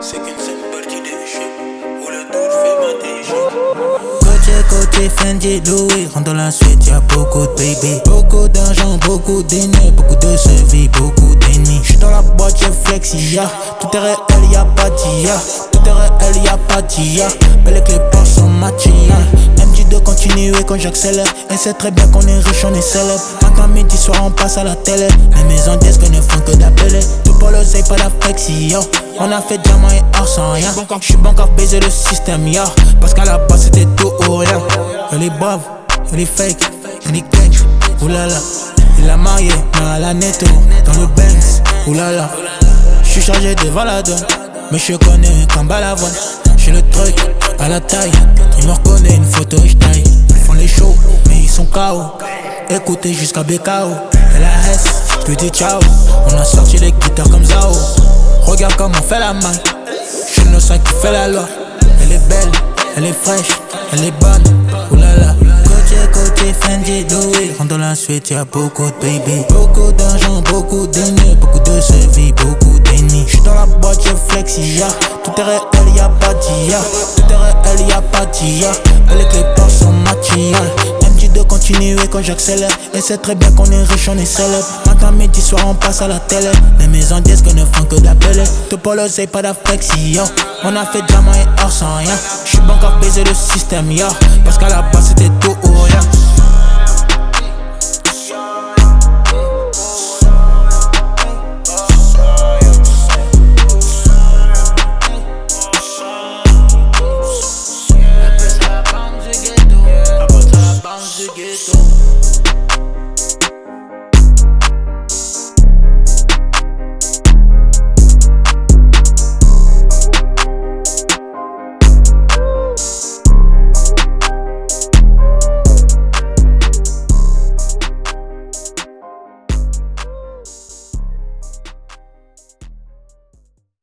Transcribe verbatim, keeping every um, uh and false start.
C'est qu'une seule partie de jeu où le tour fait mater jeu. Côté côté Fendi Louis, rentre dans la suite, y'a beaucoup de baby. Beaucoup d'argent, beaucoup d'énergie, beaucoup de survie, beaucoup d'ennemis. J'suis dans la boîte, j'ai flexi, ya. Tout est réel, y'a pas d'I A. Tout est réel, y'a pas d'I A. Mais les clippers sont maquillés. M J de continuer quand j'accélère. Et c'est très bien qu'on est riche, on est célèbre. Matin, midi, soir, on passe à la télé. Les maisons disent que ne font que d'appeler. Tout pour l'oseille, pas la flexi, yo. On a fait diamant et or sans rien. J'suis bon quand baiser le système, ya. Parce qu'à la base c'était tout ou rien. Elle est brave, elle est fake, elle est gang. Oulala, il a marié, mais à la netto. Dans le Benz, oulala. J'suis chargé devant la donne, mais je connais comme balavoine. J'ai le truc à la taille, il me reconnaît une photo et j'taille. Ils font les shows, mais ils sont K O. Écoutez jusqu'à B K O. Et la S, petit ciao. On a sorti les guitares comme Zao. Regarde comment on fait la main. J'suis l'innocent qui fait la loi. Elle est belle, elle est fraîche, elle est bonne. Oulala. Côté côté Fendi Louis, rentre dans la suite, y'a beaucoup de baby. Beaucoup d'argent, beaucoup d'énergie, beaucoup de survie, beaucoup d'ennemis. J'suis dans la boîte, j'ai flexi, ya. Tout est réel, y'a pas d'I A. Tout est réel, y'a pas d'I A. Et les clippers sont maquillés. M J de continuer quand j'accélère. Et c'est très bien qu'on est riche, on est célèbre. Matin, midi, soir, on passe à la télé. Les maisons disent que ne font que d'appeler. Tout pour l'oseille, pas d'afflexi, yo. On a fait diamant et or sans rien. J'suis bon quand baiser le système, yo. Parce qu'à la base c'était tout ou rien.